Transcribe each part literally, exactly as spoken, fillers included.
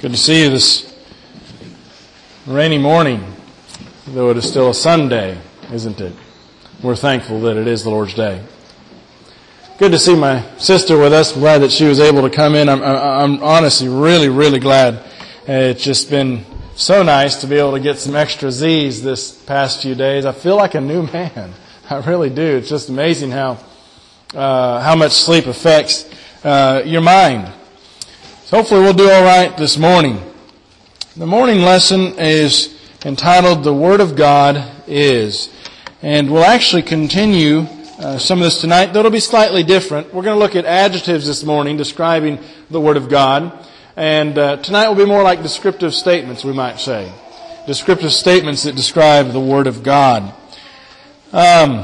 Good to see you this rainy morning, though it is still a Sunday, isn't it? We're thankful that it is the Lord's Day. Good to see my sister with us. I'm glad that she was able to come in. I'm, I'm honestly really, really glad. It's just been so nice to be able to get some extra Z's this past few days. I feel like a new man. I really do. It's just amazing how uh, how much sleep affects uh, your mind. So hopefully we'll do all right this morning. The morning lesson is entitled "The Word of God Is," and we'll actually continue uh, some of this tonight, though it'll be slightly different. We're going to look at adjectives this morning describing the Word of God, and uh, tonight will be more like descriptive statements, we might say. Descriptive statements that describe the Word of God. Um,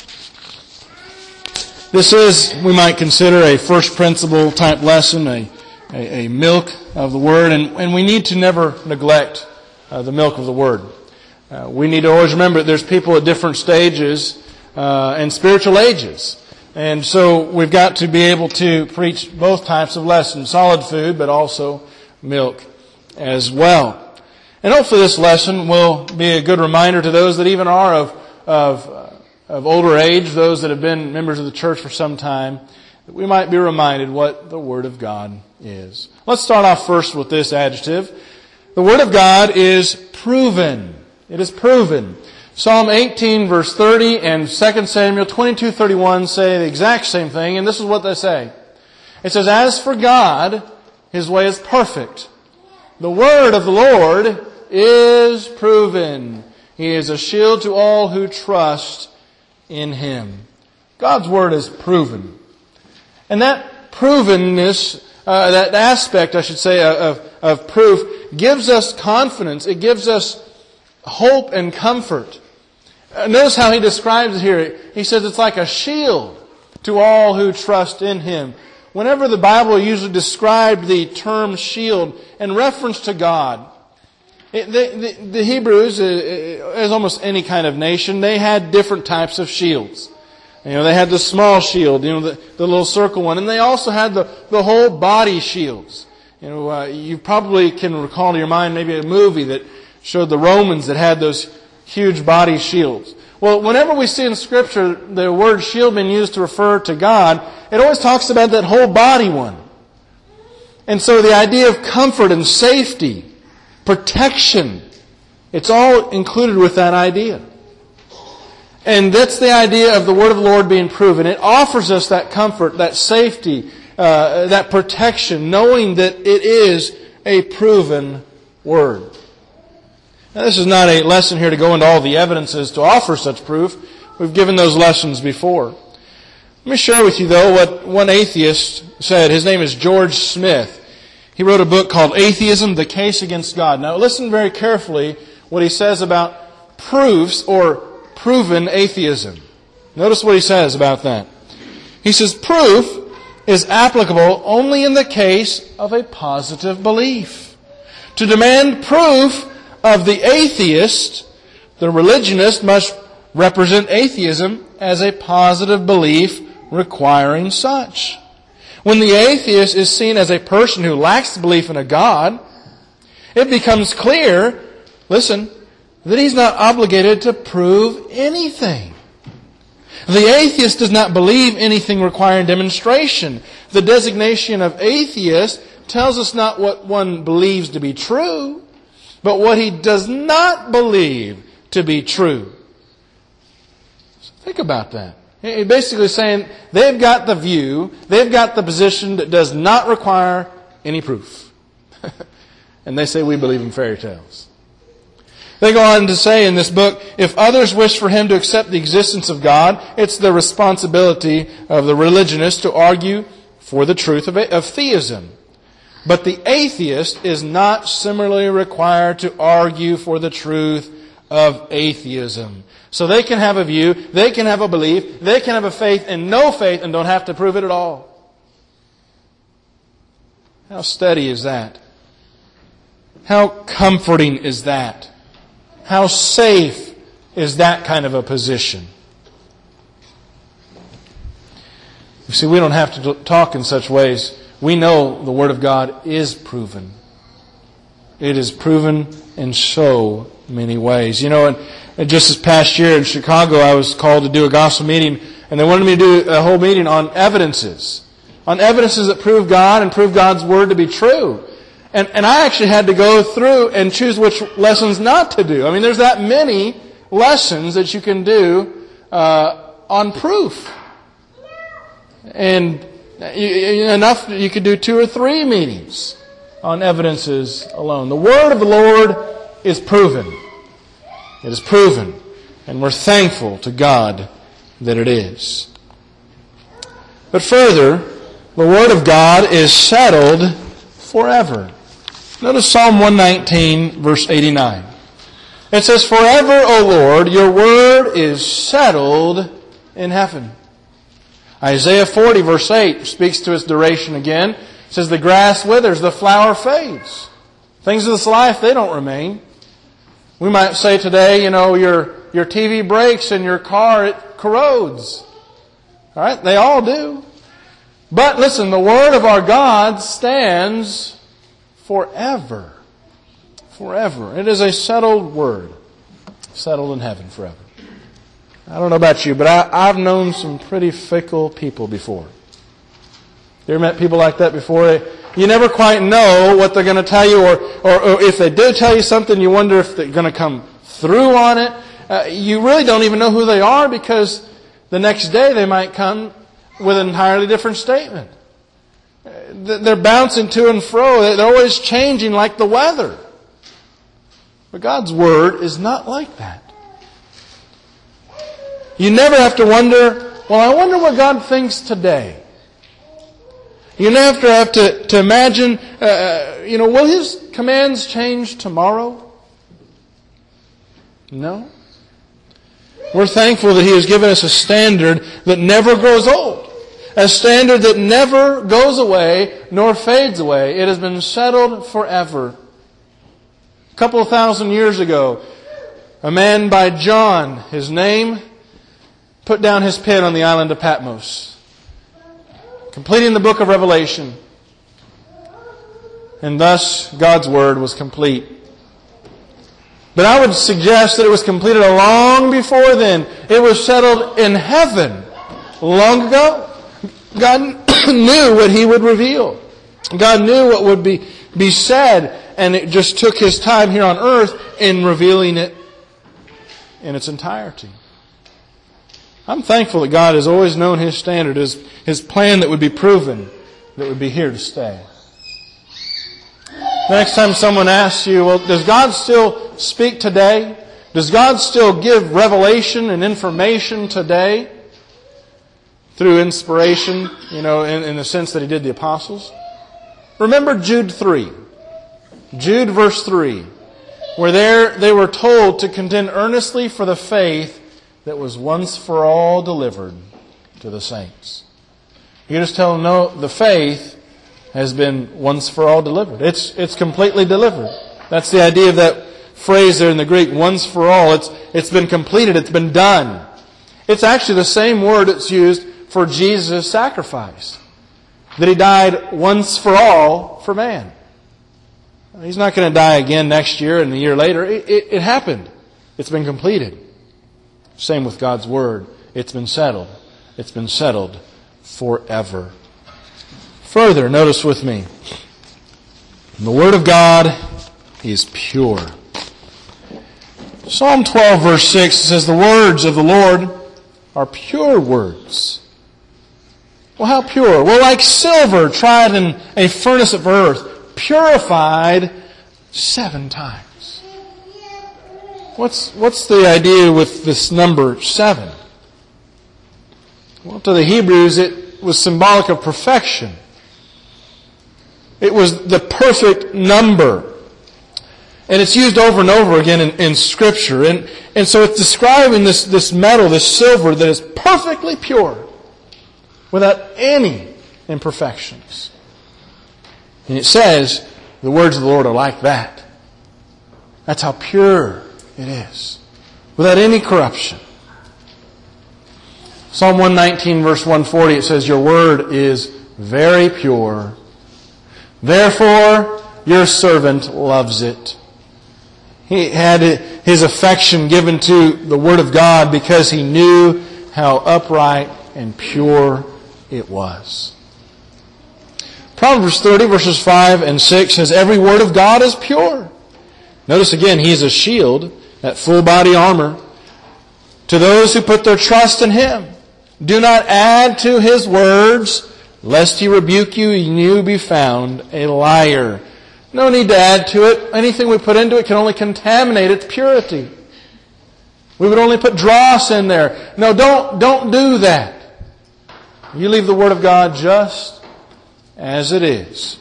this is, we might consider, a first principle type lesson, a A, a milk of the Word, and, and we need to never neglect uh, the milk of the Word. Uh, we need to always remember that there's people at different stages uh, and spiritual ages. And so we've got to be able to preach both types of lessons, solid food, but also milk as well. And hopefully this lesson will be a good reminder to those that even are of, of, uh, of older age, those that have been members of the church for some time, that we might be reminded what the Word of God is. Let's start off first with this adjective. The Word of God is proven. It is proven. Psalm eighteen verse thirty and Second Samuel twenty-two thirty-one say the exact same thing, and this is what they say. It says, "As for God, His way is perfect. The word of the Lord is proven. He is a shield to all who trust in Him." God's Word is proven. And that provenness, uh, that aspect, I should say, of, of proof, gives us confidence. It gives us hope and comfort. Uh, notice how he describes it here. He says it's like a shield to all who trust in Him. Whenever the Bible usually described the term shield in reference to God, it, the, the, the Hebrews, uh, as almost any kind of nation, they had different types of shields. You know, they had the small shield, you know, the, the little circle one. And they also had the, the whole body shields. You know, uh, you probably can recall to your mind maybe a movie that showed the Romans that had those huge body shields. Well, whenever we see in Scripture the word shield being used to refer to God, it always talks about that whole body one. And so the idea of comfort and safety, protection, it's all included with that idea. And that's the idea of the Word of the Lord being proven. It offers us that comfort, that safety, uh, that protection, knowing that it is a proven Word. Now, this is not a lesson here to go into all the evidences to offer such proof. We've given those lessons before. Let me share with you, though, what one atheist said. His name is George Smith. He wrote a book called Atheism, The Case Against God. Now, listen very carefully what he says about proofs or proven atheism. Notice what he says about that. He says, proof is applicable only in the case of a positive belief. To demand proof of the atheist, the religionist must represent atheism as a positive belief requiring such. When the atheist is seen as a person who lacks belief in a God, it becomes clear, listen, that he's not obligated to prove anything. The atheist does not believe anything requiring demonstration. The designation of atheist tells us not what one believes to be true, but what he does not believe to be true. So think about that. He's basically saying they've got the view, they've got the position that does not require any proof. And they say we believe in fairy tales. They go on to say in this book, if others wish for him to accept the existence of God, it's the responsibility of the religionist to argue for the truth of, of theism. But the atheist is not similarly required to argue for the truth of atheism. So they can have a view, they can have a belief, they can have a faith and no faith and don't have to prove it at all. How steady is that? How comforting is that? How safe is that kind of a position? You see, we don't have to talk in such ways. We know the Word of God is proven. It is proven in so many ways. You know, and, and just this past year in Chicago, I was called to do a gospel meeting, and they wanted me to do a whole meeting on evidences. On evidences that prove God and prove God's Word to be true. And, and I actually had to go through and choose which lessons not to do. I mean, there's that many lessons that you can do uh, on proof. And you, you, enough, you could do two or three meetings on evidences alone. The Word of the Lord is proven. It is proven. And we're thankful to God that it is. But further, the Word of God is settled forever. Notice Psalm one nineteen, verse eighty-nine. It says, "Forever, O Lord, your word is settled in heaven." Isaiah forty, verse eight, speaks to its duration again. It says, "The grass withers, the flower fades." Things of this life, they don't remain. We might say today, you know, your, your T V breaks and your car, it corrodes. All right? They all do. But listen, the Word of our God stands forever. Forever. It is a settled Word. Settled in heaven forever. I don't know about you, but I, I've known some pretty fickle people before. You ever met people like that before? You never quite know what they're going to tell you, or, or, or if they do tell you something, you wonder if they're going to come through on it. Uh, you really don't even know who they are, because the next day they might come with an entirely different statement. They're bouncing to and fro. They're always changing like the weather. But God's Word is not like that. You never have to wonder, well, I wonder what God thinks today. You never have to, to imagine, uh, you know, will His commands change tomorrow? No. We're thankful that He has given us a standard that never grows old. A standard that never goes away nor fades away. It has been settled forever. A couple of thousand years ago, a man by John, his name, put down his pen on the island of Patmos, completing the book of Revelation. And thus, God's Word was complete. But I would suggest that it was completed long before then. It was settled in heaven long ago. God knew what He would reveal. God knew what would be, be said, and it just took His time here on earth in revealing it in its entirety. I'm thankful that God has always known His standard, His, His plan that would be proven, that would be here to stay. The next time someone asks you, well, does God still speak today? Does God still give revelation and information today? Through inspiration, you know, in, in the sense that He did the apostles. Remember Jude three. Jude verse three. Where there they were told to contend earnestly for the faith that was once for all delivered to the saints. You just tell them, no, the faith has been once for all delivered. It's, it's completely delivered. That's the idea of that phrase there in the Greek, once for all. It's, it's been completed. It's been done. It's actually the same word that's used for Jesus' sacrifice. That He died once for all for man. He's not going to die again next year and the year later. It, it, it happened. It's been completed. Same with God's Word. It's been settled. It's been settled forever. Further, notice with me. The Word of God is pure. Psalm twelve verse six says, "The words of the Lord are pure words." Well, how pure? Well, like silver tried in a furnace of earth, purified seven times. What's, what's the idea with this number seven? Well, to the Hebrews, it was symbolic of perfection. It was the perfect number. And it's used over and over again in, in Scripture. And, and so it's describing this, this metal, this silver, that is perfectly pure, without any imperfections. And it says, the words of the Lord are like that. That's how pure it is. Without any corruption. Psalm one nineteen verse one forty, it says, "Your word is very pure. Therefore, your servant loves it. He had his affection given to the Word of God because he knew how upright and pure it was. Proverbs thirty, verses five and six says, every word of God is pure. Notice again, he is a shield, that full body armor, to those who put their trust in him. Do not add to his words, lest he rebuke you and you be found a liar. No need to add to it. Anything we put into it can only contaminate its purity. We would only put dross in there. No, don't, don't do that. You leave the Word of God just as it is.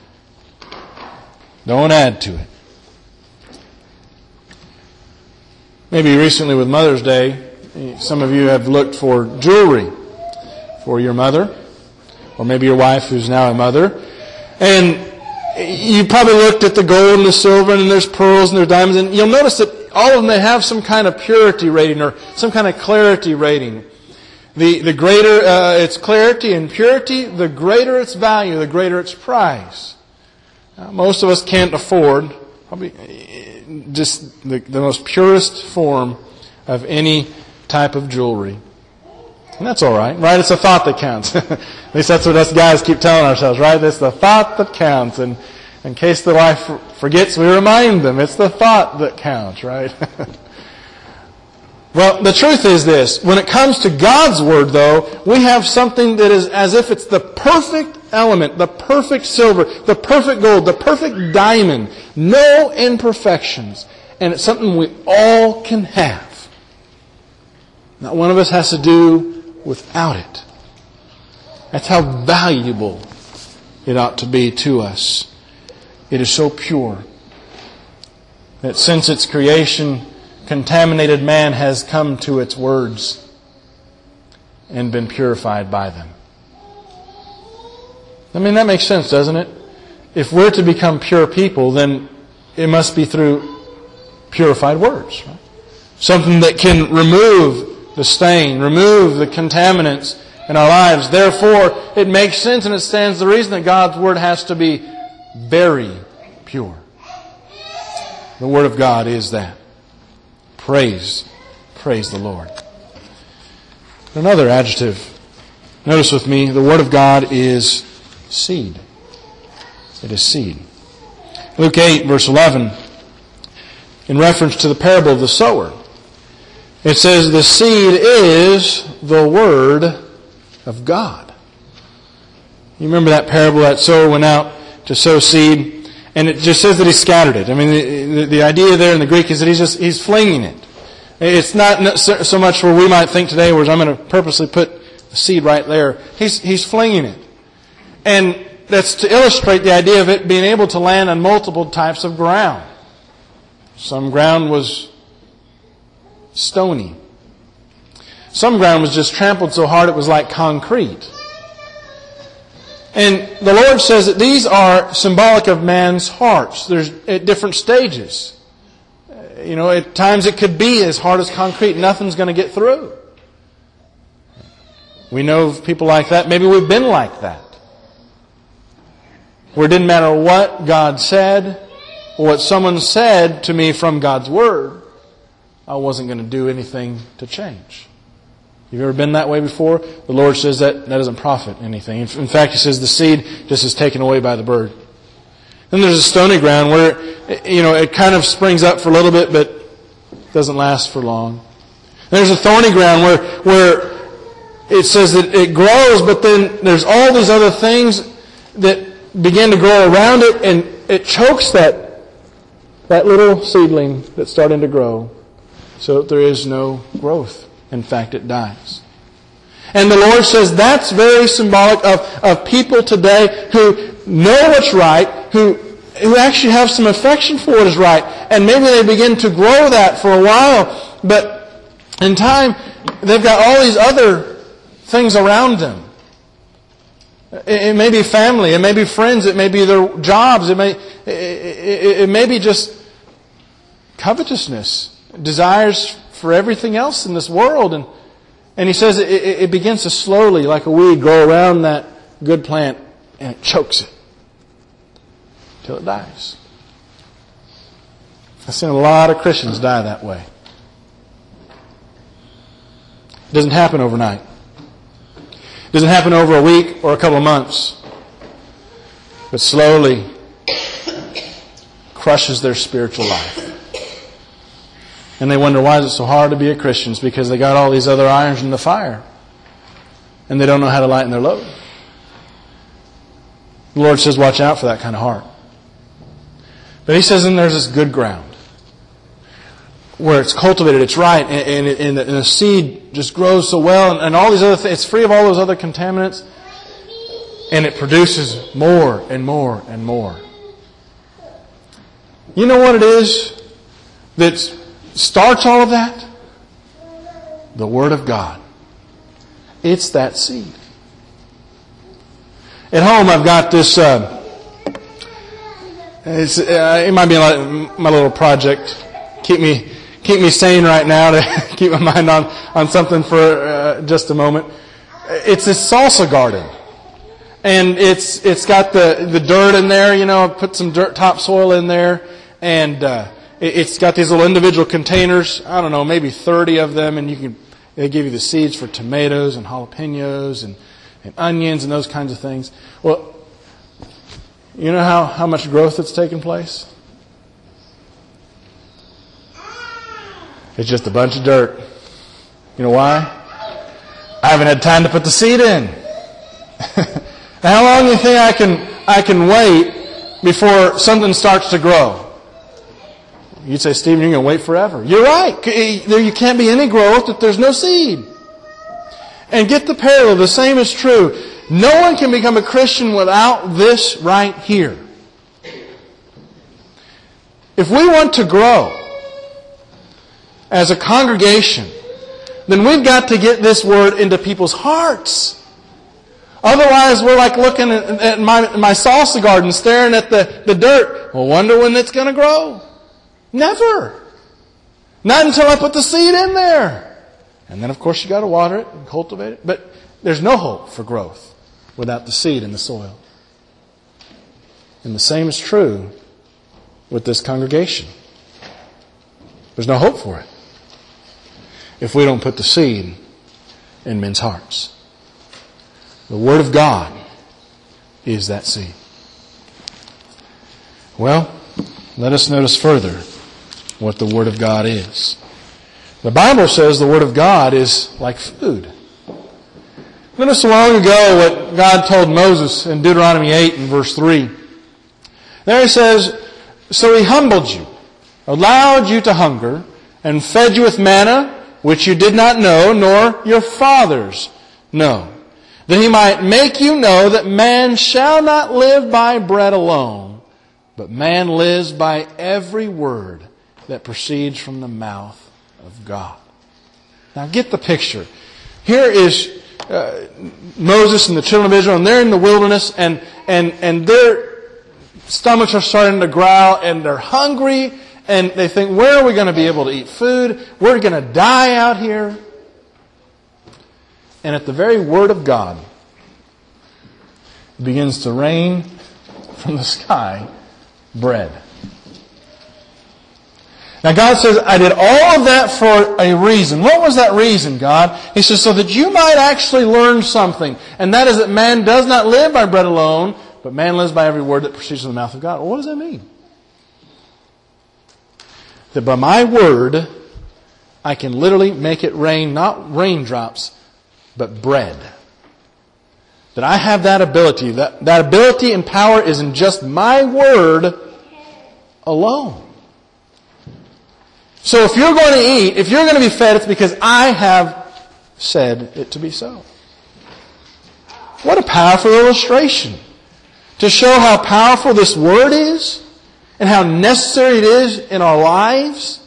Don't add to it. Maybe recently with Mother's Day, some of you have looked for jewelry for your mother, or maybe your wife who's now a mother. And you probably looked at the gold and the silver, and there's pearls and there's diamonds, and you'll notice that all of them, they have some kind of purity rating or some kind of clarity rating. The, the greater uh, its clarity and purity, the greater its value, the greater its price. Uh, most of us can't afford probably just the, the most purest form of any type of jewelry. And that's all right, right? It's the thought that counts. At least that's what us guys keep telling ourselves, right? It's the thought that counts. And in case the wife forgets, we remind them it's the thought that counts, right? Well, the truth is this. When it comes to God's Word, though, we have something that is as if it's the perfect element, the perfect silver, the perfect gold, the perfect diamond. No imperfections. And it's something we all can have. Not one of us has to do without it. That's how valuable it ought to be to us. It is so pure that since its creation, contaminated man has come to its words and been purified by them. I mean, that makes sense, doesn't it? If we're to become pure people, then it must be through purified words. Right? Something that can remove the stain, remove the contaminants in our lives. Therefore, it makes sense and it stands the reason that God's Word has to be very pure. The Word of God is that. Praise, praise the Lord. Another adjective. Notice with me, the Word of God is seed. It is seed. Luke eight, verse eleven, in reference to the parable of the sower, it says, the seed is the Word of God. You remember that parable? That sower went out to sow seed, and it just says that he scattered it. I mean, the, the, the idea there in the Greek is that he's just he's flinging it. It's not so much where we might think today, where I'm going to purposely put the seed right there. He's he's flinging it, and that's to illustrate the idea of it being able to land on multiple types of ground. Some ground was stony. Some ground was just trampled so hard it was like concrete. And the Lord says that these are symbolic of man's hearts. There's at different stages. You know, at times it could be as hard as concrete. Nothing's going to get through. We know of people like that. Maybe we've been like that. Where it didn't matter what God said or what someone said to me from God's Word, I wasn't going to do anything to change. You've ever been that way before? The Lord says that that doesn't profit anything. In fact, He says the seed just is taken away by the bird. Then there's a stony ground where, you know, it kind of springs up for a little bit, but doesn't last for long. There's a thorny ground where, where it says that it grows, but then there's all these other things that begin to grow around it, and it chokes that, that little seedling that's starting to grow. So that there is no growth. In fact, it dies. And the Lord says that's very symbolic of, of people today who know what's right, who, who actually have some affection for what is right. And maybe they begin to grow that for a while, but in time, they've got all these other things around them. It, it may be family, it may be friends, it may be their jobs, it may, it, it, it may be just covetousness, desires for everything else in this world. And and he says it, it, it begins to slowly, like a weed, grow around that good plant, and it chokes it. till it dies. I've seen a lot of Christians die that way. It doesn't happen overnight. It doesn't happen over a week or a couple of months. But slowly crushes their spiritual life. And they wonder, why is it so hard to be a Christian? It's because they got all these other irons in the fire. And they don't know how to lighten their load. The Lord says, watch out for that kind of heart. But He says, then there's this good ground where it's cultivated, it's right, and, and, and, the, and the seed just grows so well, and, and all these other things, it's free of all those other contaminants, and it produces more and more and more. You know what it is that starts all of that? The Word of God. It's that seed. At home, I've got this. Uh, it's, uh, it might be like my little project. Keep me, keep me sane right now to keep my mind on on something for uh, just a moment. It's this salsa garden, and it's it's got the the dirt in there. You know, I put some dirt topsoil in there, and uh, it, it's got these little individual containers. I don't know, maybe thirty of them, and you can. They give you the seeds for tomatoes and jalapenos and, and onions and those kinds of things. Well, you know how, how much growth that's taken place? It's just a bunch of dirt. You know why? I haven't had time to put the seed in. How long do you think I can I can wait before something starts to grow? You'd say, Stephen, you're going to wait forever. You're right. There you can't be any growth if there's no seed. And get the parallel. The same is true. No one can become a Christian without this right here. If we want to grow as a congregation, then we've got to get this word into people's hearts. Otherwise, we're like looking at, at my, my salsa garden, staring at the, the dirt. Well, wonder when it's going to grow. Never. Not until I put the seed in there. And then, of course, you got to water it and cultivate it. But there's no hope for growth without the seed in the soil. And the same is true with this congregation. There's no hope for it if we don't put the seed in men's hearts. The Word of God is that seed. Well, let us notice further what the Word of God is. The Bible says the Word of God is like food. Notice long ago what God told Moses in Deuteronomy eight and verse three. There He says, so He humbled you, allowed you to hunger, and fed you with manna, which you did not know, nor your fathers know, that He might make you know that man shall not live by bread alone, but man lives by every word that proceeds from the mouth of God. Now get the picture. Here is uh, Moses and the children of Israel, and they're in the wilderness, and, and, and their stomachs are starting to growl, and they're hungry, and they think, where are we going to be able to eat food? We're going to die out here. And at the very word of God, it begins to rain from the sky bread. Now God says, I did all of that for a reason. What was that reason, God? He says, so that you might actually learn something. And that is that man does not live by bread alone, but man lives by every word that proceeds from the mouth of God. Well, what does that mean? That by my word, I can literally make it rain, not raindrops, but bread. That I have that ability. That, that ability and power is in just my word alone. So if you're going to eat, if you're going to be fed, it's because I have said it to be so. What a powerful illustration to show how powerful this word is and how necessary it is in our lives.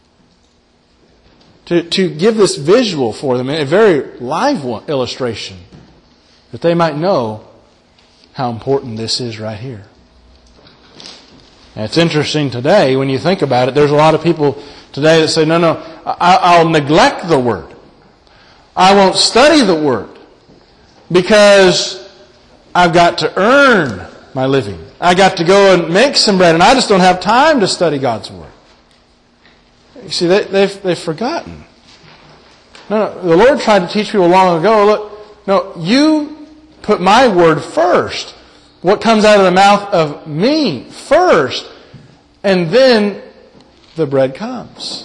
To, to give this visual for them, a very live one, illustration, that they might know how important this is right here. And it's interesting today, when you think about it, there's a lot of people today that say, no, no, I, I'll neglect the Word. I won't study the Word because I've got to earn my living. I got to go and make some bread, and I just don't have time to study God's Word. You see, they, they've, they've forgotten. No, no, the Lord tried to teach people long ago, look, no, you put my Word first. What comes out of the mouth of me first, and then the bread comes.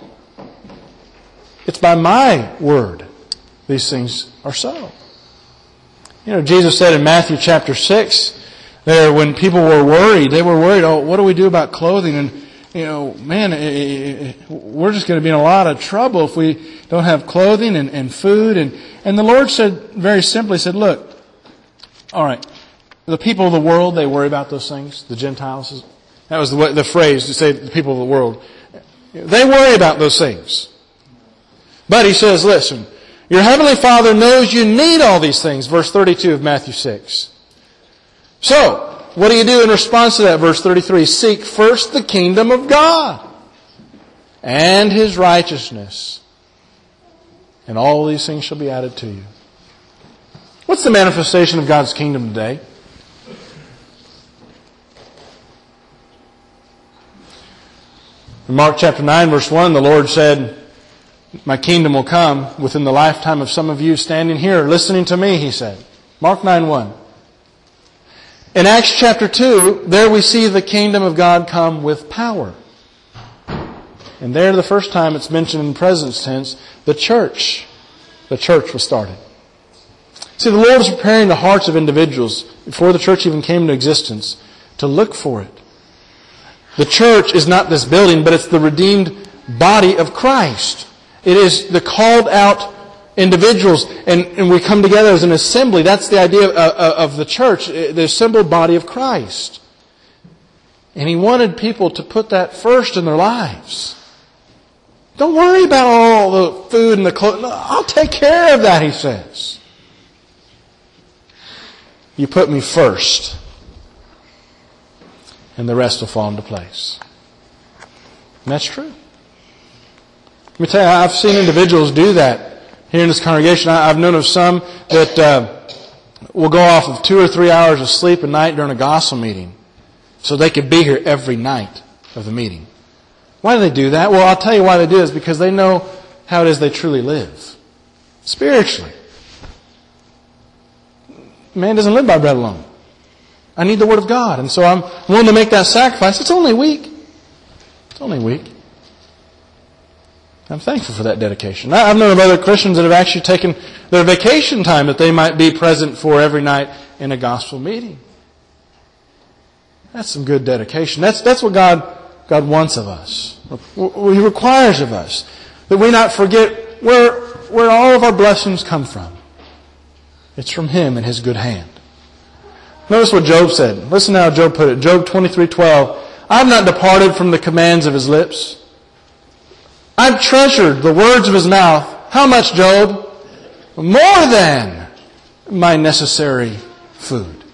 It's by my Word these things are so. You know, Jesus said in Matthew chapter six, there when people were worried, they were worried, oh, what do we do about clothing? And, you know, man, it, it, we're just going to be in a lot of trouble if we don't have clothing and, and food. And, and the Lord said, very simply, said, look, all right, the people of the world, they worry about those things. The Gentiles, that was the, the phrase to say the people of the world. They worry about those things. But he says, listen, your heavenly Father knows you need all these things. Verse thirty-two of Matthew six. So, what do you do in response to that? Verse thirty-three. Seek first the kingdom of God and His righteousness, and all these things shall be added to you. What's the manifestation of God's kingdom today? In Mark chapter nine, verse one, the Lord said, my kingdom will come within the lifetime of some of you standing here listening to me, He said. Mark nine one. In Acts chapter two, there we see the kingdom of God come with power. And there the first time it's mentioned in present tense, the church. The church was started. See, the Lord is preparing the hearts of individuals before the church even came into existence to look for it. The church is not this building, but it's the redeemed body of Christ. It is the called out individuals, and, and we come together as an assembly. That's the idea of, of, of the church, the assembled body of Christ. And He wanted people to put that first in their lives. Don't worry about all the food and the clothes. No, I'll take care of that, He says. You put me first, and the rest will fall into place. And that's true. Let me tell you, I've seen individuals do that here in this congregation. I've known of some that uh, will go off of two or three hours of sleep a night during a gospel meeting so they could be here every night of the meeting. Why do they do that? Well, I'll tell you why they do it. Is because they know how it is they truly live. Spiritually. Man doesn't live by bread alone. I need the Word of God. And so I'm willing to make that sacrifice. It's only a week. It's only a week. I'm thankful for that dedication. I've known of other Christians that have actually taken their vacation time that they might be present for every night in a gospel meeting. That's some good dedication. That's that's what God God wants of us. What He requires of us. That we not forget where where all of our blessings come from. It's from Him and His good hand. Notice what Job said. Listen to how Job put it. Job twenty-three twelve. I have not departed from the commands of His lips. I've treasured the words of His mouth. How much, Job? More than my necessary food.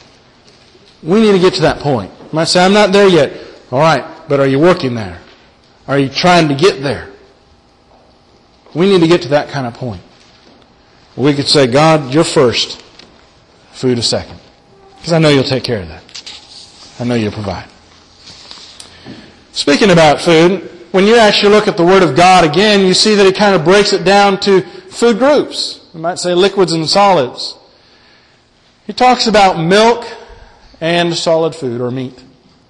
We need to get to that point. You might say, I'm not there yet. All right, but are you working there? Are you trying to get there? We need to get to that kind of point. We could say, God, you're first. Food is second. Because I know you'll take care of that. I know you'll provide. Speaking about food, when you actually look at the Word of God again, you see that it kind of breaks it down to food groups. You might say liquids and solids. He talks about milk and solid food or meat.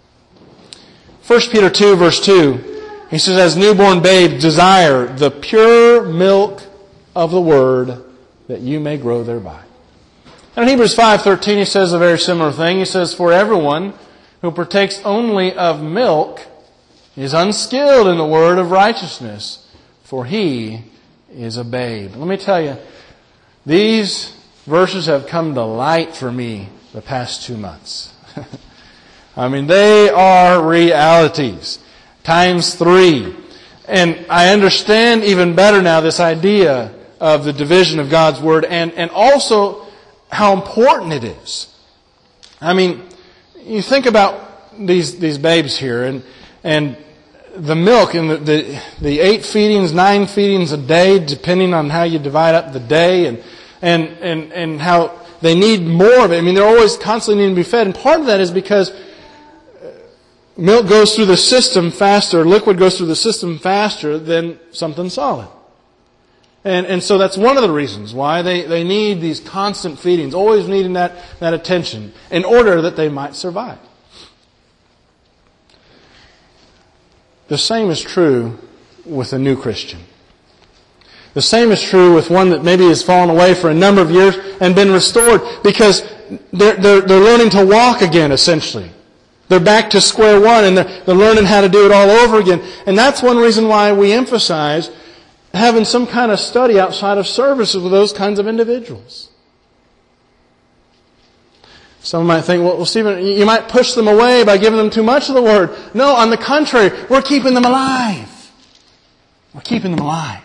First Peter two verse two, he says, as newborn babes desire the pure milk of the Word that you may grow thereby. And in Hebrews five thirteen he says a very similar thing. He says, for everyone who partakes only of milk is unskilled in the word of righteousness, for he is a babe. Let me tell you, these verses have come to light for me the past two months. I mean, they are realities. Times three. And I understand even better now this idea of the division of God's Word and, and also how important it is. I mean, you think about these these babes here and and the milk and the, the the eight feedings, nine feedings a day, depending on how you divide up the day, and and and and how they need more of it. I mean, they're always constantly needing to be fed. And part of that is because milk goes through the system faster, liquid goes through the system faster than something solid. And and so that's one of the reasons why they, they need these constant feedings, always needing that, that attention in order that they might survive. The same is true with a new Christian. The same is true with one that maybe has fallen away for a number of years and been restored because they're, they're, they're learning to walk again, essentially. They're back to square one and they're, they're learning how to do it all over again. And that's one reason why we emphasize having some kind of study outside of services with those kinds of individuals. Some might think, well, Stephen, you might push them away by giving them too much of the Word. No, on the contrary, we're keeping them alive. We're keeping them alive.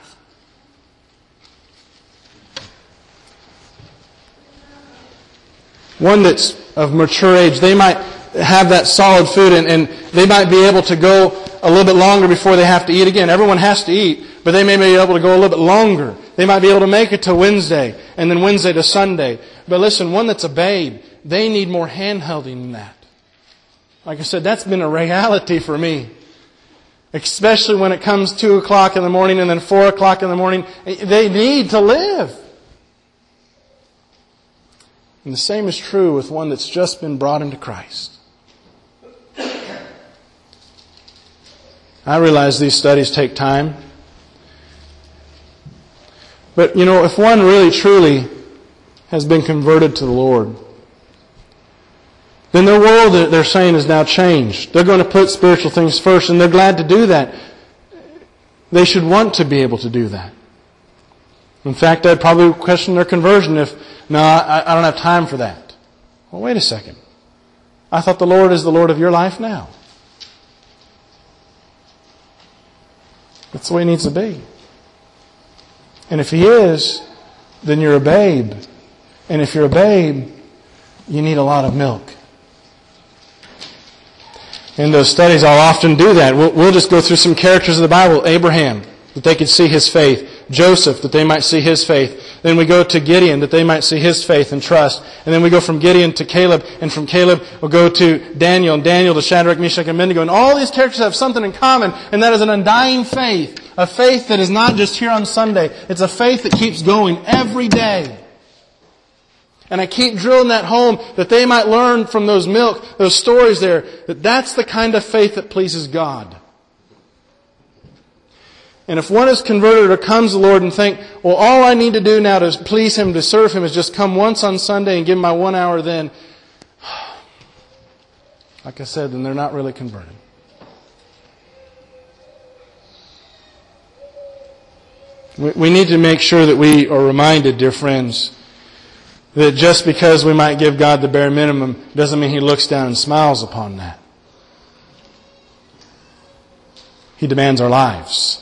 One that's of mature age, they might have that solid food and, and they might be able to go a little bit longer before they have to eat again. Everyone has to eat, but they may be able to go a little bit longer. They might be able to make it to Wednesday and then Wednesday to Sunday. But listen, one that's a babe, they need more hand-holding than that. Like I said, that's been a reality for me. Especially when it comes two o'clock in the morning and then four o'clock in the morning. They need to live. And the same is true with one that's just been brought into Christ. I realize these studies take time. But, you know, if one really truly has been converted to the Lord, then their world, they're saying, is now changed. They're going to put spiritual things first, and they're glad to do that. They should want to be able to do that. In fact, I'd probably question their conversion if, no, I, I don't have time for that. Well, wait a second. I thought the Lord is the Lord of your life now. That's the way He needs to be. And if He is, then you're a babe. And if you're a babe, you need a lot of milk. In those studies, I'll often do that. We'll, we'll just go through some characters of the Bible. Abraham, that they could see his faith. Joseph, that they might see his faith. Then we go to Gideon, that they might see his faith and trust. And then we go from Gideon to Caleb. And from Caleb, we'll go to Daniel. And Daniel to Shadrach, Meshach, and Abednego. And all these characters have something in common. And that is an undying faith. A faith that is not just here on Sunday. It's a faith that keeps going every day. And I keep drilling that home that they might learn from those milk, those stories there, that that's the kind of faith that pleases God. And if one is converted or comes to the Lord and think, well, all I need to do now to please Him, to serve Him, is just come once on Sunday and give Him my one hour then, like I said, then they're not really converted. We, we need to make sure that we are reminded, dear friends, that just because we might give God the bare minimum doesn't mean He looks down and smiles upon that. He demands our lives.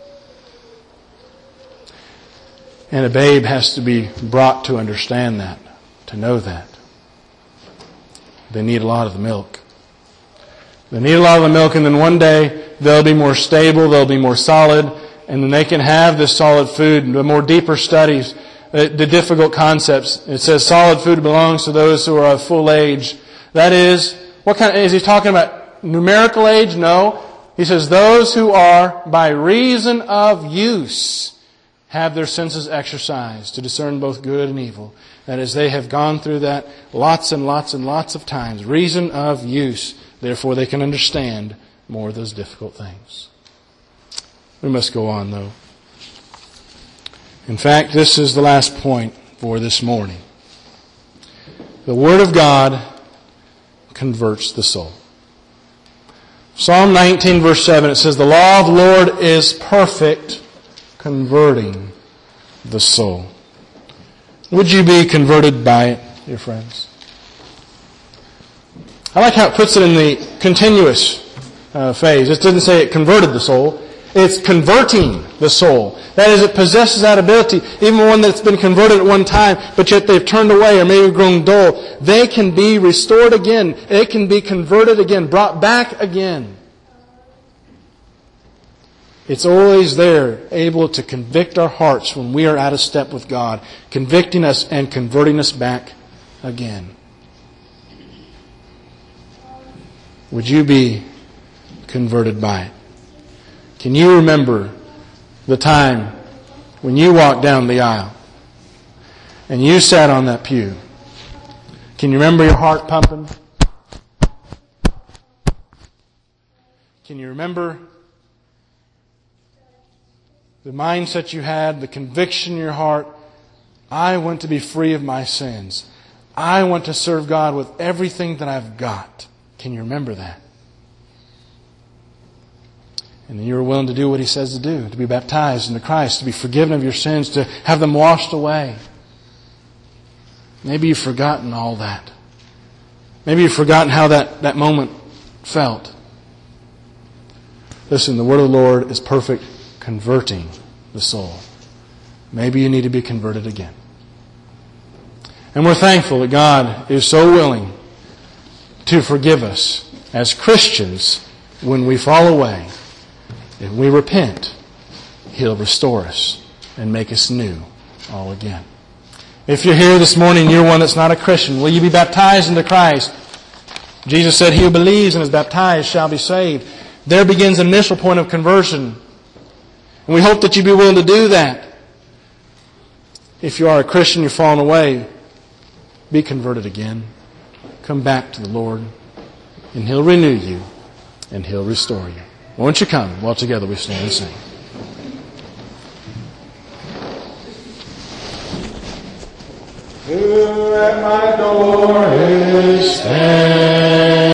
And a babe has to be brought to understand that, to know that. They need a lot of the milk. They need a lot of the milk, and then one day they'll be more stable, they'll be more solid, and then they can have this solid food, the more deeper studies, the, the difficult concepts. It says solid food belongs to those who are of full age. That is, what kind of, is he talking about numerical age? No. He says those who are by reason of use have their senses exercised to discern both good and evil. That is, they have gone through that lots and lots and lots of times. Reason of use. Therefore, they can understand more of those difficult things. We must go on, though. In fact, this is the last point for this morning. The Word of God converts the soul. Psalm nineteen, verse seven, it says, the law of the Lord is perfect, converting the soul. Would you be converted by it, dear friends? I like how it puts it in the continuous uh, phase. It doesn't say it converted the soul. It's converting the soul. That is, it possesses that ability. Even one that's been converted at one time, but yet they've turned away or maybe grown dull, they can be restored again. They can be converted again, brought back again. It's always there, able to convict our hearts when we are out of step with God, convicting us and converting us back again? Would you be converted by it? Can you remember the time when you walked down the aisle and you sat on that pew? Can you remember your heart pumping? Can you remember the mindset you had, the conviction in your heart? I want to be free of my sins. I want to serve God with everything that I've got. Can you remember that? And then you were willing to do what He says to do, to be baptized into Christ, to be forgiven of your sins, to have them washed away. Maybe you've forgotten all that. Maybe you've forgotten how that, that moment felt. Listen, the word of the Lord is perfect, converting the soul. Maybe you need to be converted again. And we're thankful that God is so willing to forgive us as Christians when we fall away. If we repent, He'll restore us and make us new all again. If you're here this morning and you're one that's not a Christian, will you be baptized into Christ? Jesus said, "He who believes and is baptized shall be saved." There begins an initial point of conversion. And we hope that you'd be willing to do that. If you are a Christian, you've fallen away, be converted again. Come back to the Lord, and He'll renew you, and He'll restore you. Won't you come while together we stand and sing? Who at my door is standing?